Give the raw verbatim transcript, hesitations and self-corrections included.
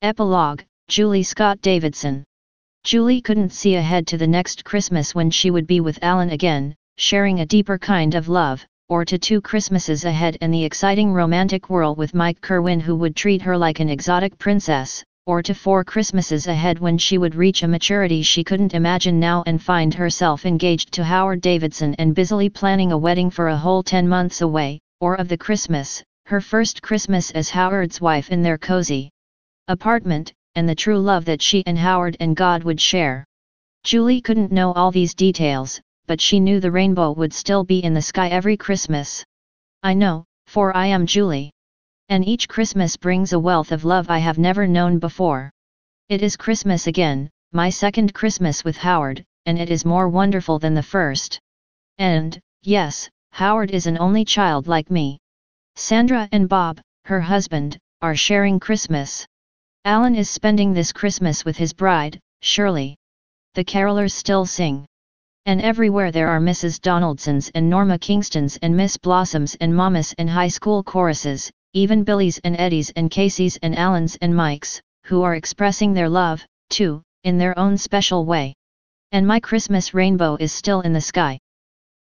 Epilogue, Julie Scott Davidson. Julie couldn't see ahead to the next Christmas when she would be with Alan again, sharing a deeper kind of love, or to two Christmases ahead and the exciting romantic whirl with Mike Kerwin who would treat her like an exotic princess, or to four Christmases ahead when she would reach a maturity she couldn't imagine now and find herself engaged to Howard Davidson and busily planning a wedding for a whole ten months away, or of the Christmas, her first Christmas as Howard's wife in their cozy apartment, and the true love that she and Howard and God would share. Julie couldn't know all these details, but she knew the rainbow would still be in the sky every Christmas. I know, for I am Julie. And each Christmas brings a wealth of love I have never known before. It is Christmas again, my second Christmas with Howard, and it is more wonderful than the first. And, yes, Howard is an only child like me. Sandra and Bob, her husband, are sharing Christmas. Alan is spending this Christmas with his bride, Shirley. The carolers still sing. And everywhere there are Missus Donaldsons and Norma Kingstons and Miss Blossoms and Mamas and high school choruses, even Billy's and Eddie's and Casey's and Alan's and Mike's, who are expressing their love, too, in their own special way. And my Christmas rainbow is still in the sky.